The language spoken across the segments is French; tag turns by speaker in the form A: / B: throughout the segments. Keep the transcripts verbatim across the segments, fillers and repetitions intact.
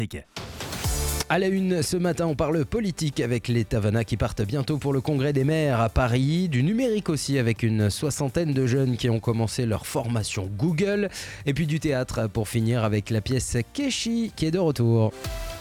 A: À la une, ce matin, on parle politique avec les Tavana qui partent bientôt pour le congrès des maires à Paris. Du numérique aussi avec une soixantaine de jeunes qui ont commencé leur formation Google. Et puis du théâtre pour finir avec la pièce Keshi qui est de retour.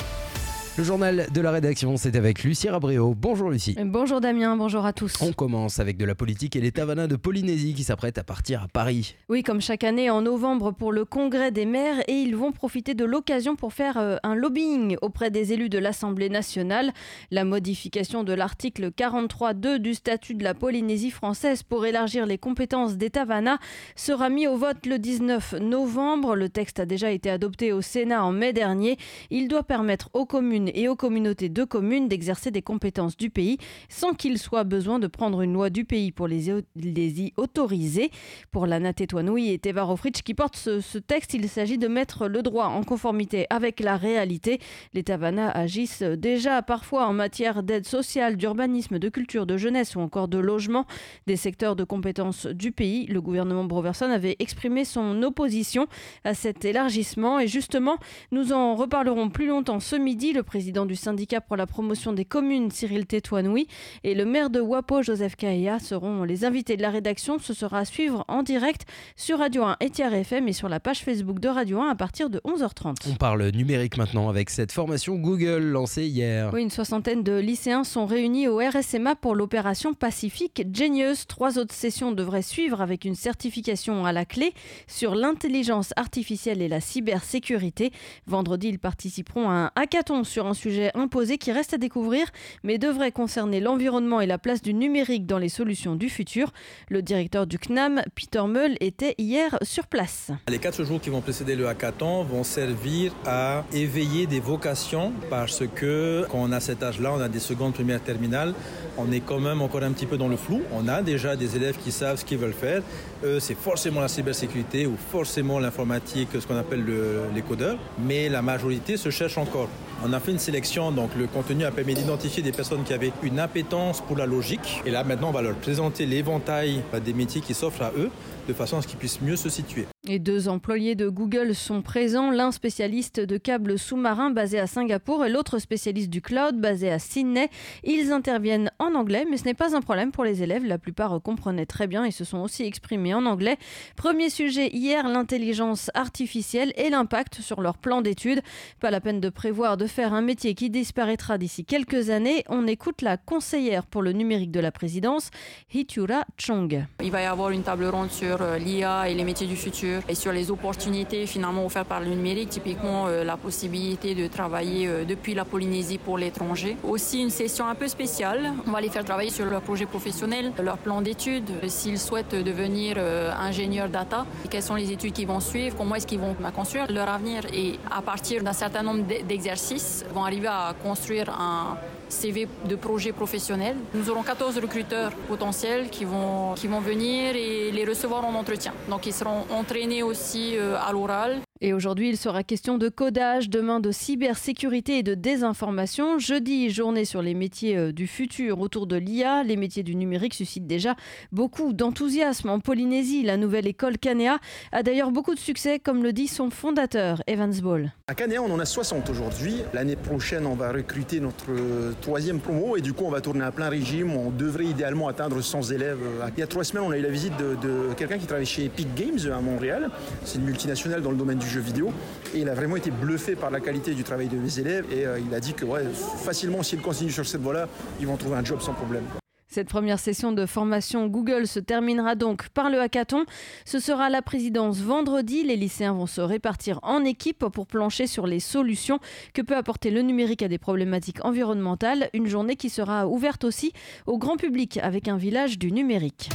A: Le journal de la rédaction, c'est avec Lucie Rabréau. Bonjour Lucie.
B: Bonjour Damien, bonjour à tous.
A: On commence avec de la politique et les Tavana de Polynésie qui s'apprêtent à partir à Paris.
B: Oui, comme chaque année en novembre pour le congrès des maires, et ils vont profiter de l'occasion pour faire euh, un lobbying auprès des élus de l'Assemblée nationale. La modification de l'article quarante-trois deux du statut de la Polynésie française pour élargir les compétences des Tavana sera mis au vote le dix-neuf novembre. Le texte a déjà été adopté au Sénat en mai dernier. Il doit permettre aux communes et aux communautés de communes d'exercer des compétences du pays sans qu'il soit besoin de prendre une loi du pays pour les, les y autoriser. Pour Lana Tetuanui et Teva Rohfritsch qui portent ce, ce texte, il s'agit de mettre le droit en conformité avec la réalité. Les Tavana agissent déjà parfois en matière d'aide sociale, d'urbanisme, de culture, de jeunesse ou encore de logement, des secteurs de compétences du pays. Le gouvernement Broverson avait exprimé son opposition à cet élargissement et justement, nous en reparlerons plus longtemps ce midi. Le président du syndicat pour la promotion des communes, Cyril Tetuanui, et le maire de Wapo, Joseph Kahea, seront les invités de la rédaction. Ce sera à suivre en direct sur Radio un et Tiers F M et sur la page Facebook de Radio un à partir de onze heures trente.
A: On parle numérique maintenant avec cette formation Google lancée hier.
B: Oui, une soixantaine de lycéens sont réunis au R S M A pour l'opération Pacific Genius. Trois autres sessions devraient suivre avec une certification à la clé sur l'intelligence artificielle et la cybersécurité. Vendredi, ils participeront à un hackathon sur un sujet imposé qui reste à découvrir, mais devrait concerner l'environnement et la place du numérique dans les solutions du futur. Le directeur du C N A M, Peter Meul, était hier sur place.
C: Les quatre jours qui vont précéder le hackathon vont servir à éveiller des vocations parce que quand on a cet âge-là, on a des secondes, premières, terminales, on est quand même encore un petit peu dans le flou. On a déjà des élèves qui savent ce qu'ils veulent faire. Eux, c'est forcément la cybersécurité ou forcément l'informatique, ce qu'on appelle le, les codeurs, mais la majorité se cherche encore. On a fait une sélection, donc le contenu a permis d'identifier des personnes qui avaient une appétence pour la logique. Et là, maintenant, on va leur présenter l'éventail des métiers qui s'offrent à eux, de façon à ce qu'ils puissent mieux se situer.
B: Et deux employés de Google sont présents, l'un spécialiste de câbles sous-marins basé à Singapour et l'autre spécialiste du cloud basé à Sydney. Ils interviennent en anglais, mais ce n'est pas un problème pour les élèves. La plupart comprenaient très bien et se sont aussi exprimés en anglais. Premier sujet hier, l'intelligence artificielle et l'impact sur leur plan d'études. Pas la peine de prévoir de faire un métier qui disparaîtra d'ici quelques années. On écoute la conseillère pour le numérique de la présidence, Hitura Chong.
D: Il va y avoir une table ronde sur l'I A et les métiers du futur et sur les opportunités finalement offertes par le numérique, typiquement euh, la possibilité de travailler euh, depuis la Polynésie pour l'étranger. Aussi une session un peu spéciale, on va les faire travailler sur leur projet professionnel, leur plan d'études, s'ils souhaitent devenir euh, ingénieurs data, et quelles sont les études qu'ils vont suivre, comment est-ce qu'ils vont construire leur avenir et à partir d'un certain nombre d'exercices, vont arriver à construire un C V de projet professionnel. Nous aurons quatorze recruteurs potentiels qui vont, qui vont venir et les recevoir en entretien. Donc ils seront entraînés aussi euh, à l'oral.
B: Et aujourd'hui, il sera question de codage, demain de cybersécurité et de désinformation. Jeudi, journée sur les métiers du futur autour de l'I A. Les métiers du numérique suscitent déjà beaucoup d'enthousiasme. En Polynésie, la nouvelle école Kanea a d'ailleurs beaucoup de succès, comme le dit son fondateur, Evans Ball.
E: À Kanea, on en a soixante aujourd'hui. L'année prochaine, on va recruter notre troisième promo et du coup, on va tourner à plein régime. On devrait idéalement atteindre cent élèves. Il y a trois semaines, on a eu la visite de, de quelqu'un qui travaille chez Epic Games à Montréal. C'est une multinationale dans le domaine du jeu vidéo et il a vraiment été bluffé par la qualité du travail de mes élèves et euh, il a dit que ouais, facilement s'ils continuent sur cette voie-là, ils vont trouver un job sans problème.
B: Cette première session de formation Google se terminera donc par le hackathon. Ce sera la présidence vendredi. Les lycéens vont se répartir en équipe pour plancher sur les solutions que peut apporter le numérique à des problématiques environnementales. Une journée qui sera ouverte aussi au grand public avec un village du numérique.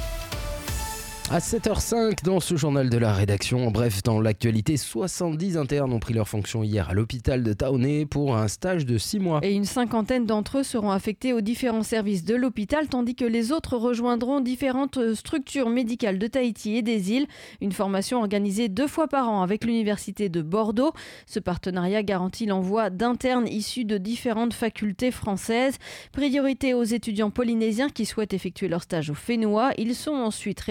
A: À sept heures cinq dans ce journal de la rédaction. Bref, dans l'actualité, soixante-dix internes ont pris leur fonction hier à l'hôpital de Taoné pour un stage de six mois.
B: Et une cinquantaine d'entre eux seront affectés aux différents services de l'hôpital, tandis que les autres rejoindront différentes structures médicales de Tahiti et des îles. Une formation organisée deux fois par an avec l'université de Bordeaux. Ce partenariat garantit l'envoi d'internes issus de différentes facultés françaises. Priorité aux étudiants polynésiens qui souhaitent effectuer leur stage au Fénois. Ils sont ensuite répartis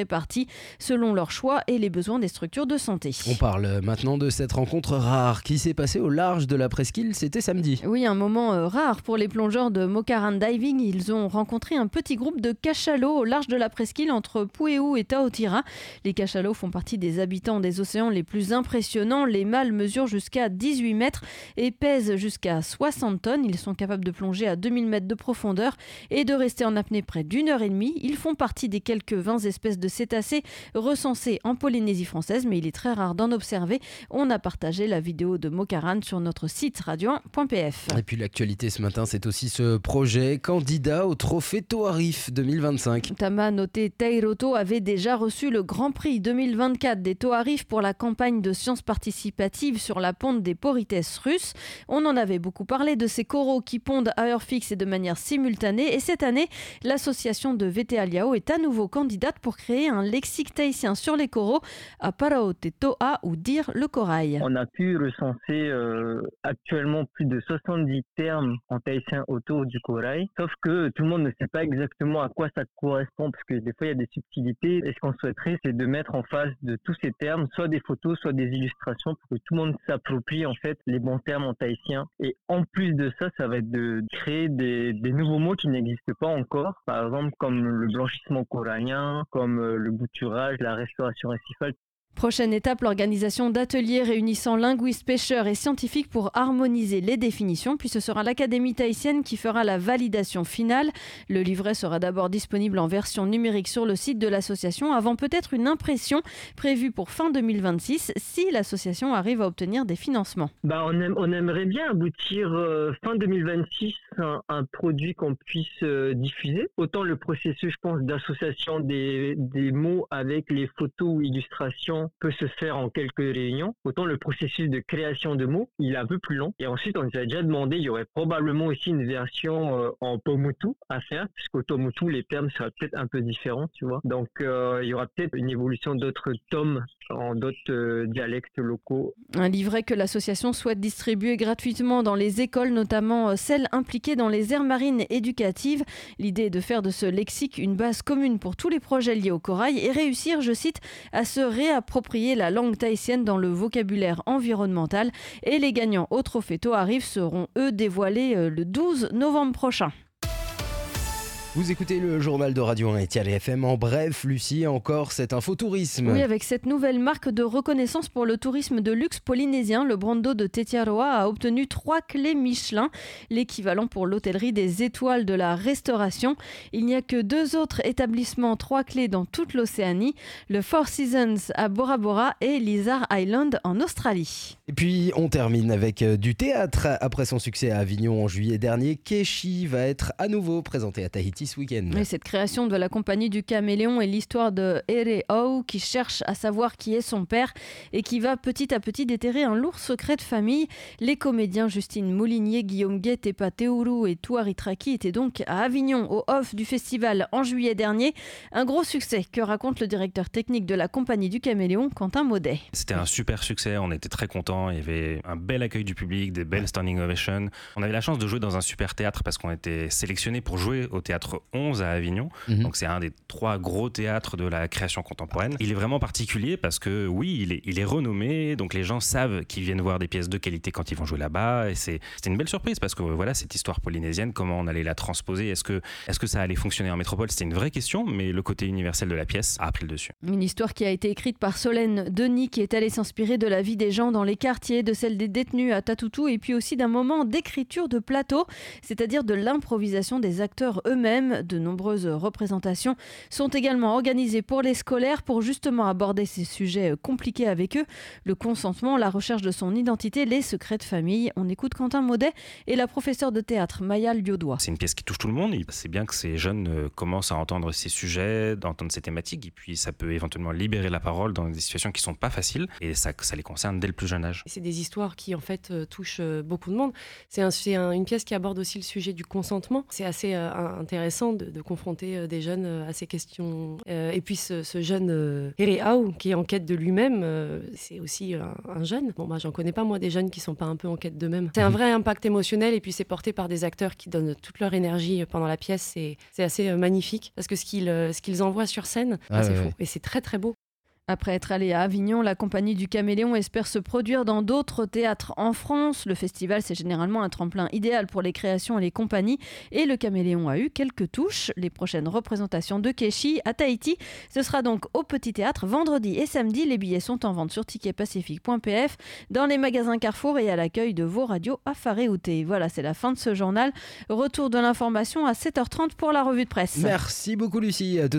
B: pays, selon leurs choix et les besoins des structures de santé.
A: On parle maintenant de cette rencontre rare qui s'est passée au large de la presqu'île, c'était samedi.
B: Oui, un moment euh, rare pour les plongeurs de Mokaran Diving. Ils ont rencontré un petit groupe de cachalots au large de la presqu'île entre Pu'eu et Taotira. Les cachalots font partie des habitants des océans les plus impressionnants. Les mâles mesurent jusqu'à dix-huit mètres et pèsent jusqu'à soixante tonnes. Ils sont capables de plonger à deux mille mètres de profondeur et de rester en apnée près d'une heure et demie. Ils font partie des quelques vingt espèces de cétacés recensées en Polynésie française, mais il est très rare d'en observer. On a partagé la vidéo de Mokaran sur notre site radio un point p f.
A: Et puis l'actualité ce matin, c'est aussi ce projet candidat au trophée Toarif deux mille vingt-cinq.
B: Tama Noté Teiroto avait déjà reçu le Grand Prix deux mille vingt-quatre des Toarif pour la campagne de sciences participatives sur la ponte des Porites russes. On en avait beaucoup parlé de ces coraux qui pondent à heure fixe et de manière simultanée. Et cette année, l'association de V T A Liao est à nouveau candidate pour créer un lexique tahitien sur les coraux, à Paraote Toa ou dire le corail.
F: On a pu recenser euh, actuellement plus de soixante-dix termes en tahitien autour du corail, sauf que tout le monde ne sait pas exactement à quoi ça correspond, parce que des fois il y a des subtilités. Et ce qu'on souhaiterait, c'est de mettre en face de tous ces termes soit des photos, soit des illustrations, pour que tout le monde s'approprie en fait les bons termes en tahitien. Et en plus de ça, ça va être de créer des, des nouveaux mots qui n'existent pas encore, par exemple comme le blanchissement corallien, comme le bouturage, la restauration récifale.
B: Prochaine étape, l'organisation d'ateliers réunissant linguistes, pêcheurs et scientifiques pour harmoniser les définitions. Puis ce sera l'Académie tahitienne qui fera la validation finale. Le livret sera d'abord disponible en version numérique sur le site de l'association, avant peut-être une impression prévue pour fin deux mille vingt-six si l'association arrive à obtenir des financements.
F: Bah, on, aime, on aimerait bien aboutir euh, fin deux mille vingt-six à un, un produit qu'on puisse euh, diffuser. Autant le processus, je pense, d'association des, des mots avec les photos ou illustrations peut se faire en quelques réunions, autant le processus de création de mots, il est un peu plus long. Et ensuite, on nous a déjà demandé, il y aurait probablement aussi une version euh, en Pomotu à faire, puisqu'au Pomotu, les termes seraient peut-être un peu différents, tu vois. Donc, euh, il y aura peut-être une évolution d'autres tomes en d'autres euh, dialectes locaux.
B: Un livret que l'association souhaite distribuer gratuitement dans les écoles, notamment celles impliquées dans les aires marines éducatives. L'idée est de faire de ce lexique une base commune pour tous les projets liés au corail et réussir, je cite, à se réapproprier la langue tahitienne dans le vocabulaire environnemental. Et les gagnants au trophée Toarif seront eux dévoilés le douze novembre prochain.
A: Vous écoutez le journal de Radio un et Tiare F M. En bref, Lucie, encore cet infotourisme.
B: Oui, avec cette nouvelle marque de reconnaissance pour le tourisme de luxe polynésien, le Brando de Tetiaroa a obtenu trois clés Michelin, l'équivalent pour l'hôtellerie des étoiles de la restauration. Il n'y a que deux autres établissements trois clés dans toute l'Océanie, le Four Seasons à Bora Bora et Lizard Island en Australie.
A: Et puis, on termine avec du théâtre. Après son succès à Avignon en juillet dernier, Keshi va être à nouveau présenté à Tahiti ce week-end.
B: Oui, cette création de la compagnie du caméléon est l'histoire de Ereo qui cherche à savoir qui est son père et qui va petit à petit déterrer un lourd secret de famille. Les comédiens Justine Moulinier, Guillaume Guet, Tepa Teourou et Touari Traki étaient donc à Avignon au off du festival en juillet dernier. Un gros succès que raconte le directeur technique de la compagnie du caméléon, Quentin Maudet.
G: C'était un super succès, on était très contents, il y avait un bel accueil du public, des belles standing ovations. On avait la chance de jouer dans un super théâtre parce qu'on était sélectionné pour jouer au théâtre onze à Avignon, mmh. donc c'est un des trois gros théâtres de la création contemporaine. Il est vraiment particulier parce que oui, il est, il est renommé, donc les gens savent qu'ils viennent voir des pièces de qualité quand ils vont jouer là-bas, et c'est, c'était une belle surprise parce que voilà, cette histoire polynésienne, comment on allait la transposer, est-ce que, est-ce que ça allait fonctionner en métropole, c'était une vraie question, mais le côté universel de la pièce a pris le dessus.
B: Une histoire qui a été écrite par Solène Denis, qui est allée s'inspirer de la vie des gens dans les quartiers, de celle des détenus à Tatoutou, et puis aussi d'un moment d'écriture de plateau, c'est-à-dire de l'improvisation des acteurs eux-mêmes. De nombreuses représentations sont également organisées pour les scolaires pour justement aborder ces sujets compliqués avec eux. Le consentement, la recherche de son identité, les secrets de famille. On écoute Quentin Maudet et la professeure de théâtre Maya Liodois.
G: C'est une pièce qui touche tout le monde. C'est bien que ces jeunes commencent à entendre ces sujets, d'entendre ces thématiques, et puis ça peut éventuellement libérer la parole dans des situations qui sont pas faciles, et ça, ça les concerne dès le plus jeune âge.
H: C'est des histoires qui en fait touchent beaucoup de monde. C'est, un, c'est un, une pièce qui aborde aussi le sujet du consentement. C'est assez euh, intéressant intéressant de, de confronter des jeunes à ces questions. Euh, et puis ce, ce jeune euh, Héréaou, qui est en quête de lui-même, euh, c'est aussi un, un jeune. Bon, bah, j'en connais pas, moi, des jeunes qui sont pas un peu en quête d'eux-mêmes. C'est un vrai impact émotionnel, et puis c'est porté par des acteurs qui donnent toute leur énergie pendant la pièce. C'est, c'est assez euh, magnifique, parce que ce qu'ils, euh, ce qu'ils envoient sur scène, ah, bah, c'est ouais, fou. Ouais. Et c'est très très beau.
B: Après être allé à Avignon, la compagnie du Caméléon espère se produire dans d'autres théâtres en France. Le festival, c'est généralement un tremplin idéal pour les créations et les compagnies. Et le Caméléon a eu quelques touches. Les prochaines représentations de Keshi à Tahiti, ce sera donc au Petit Théâtre vendredi et samedi. Les billets sont en vente sur ticket pacifique point p f, dans les magasins Carrefour et à l'accueil de vos radios à Faréouté. Voilà, c'est la fin de ce journal. Retour de l'information à sept heures trente pour la revue de presse.
A: Merci beaucoup Lucie.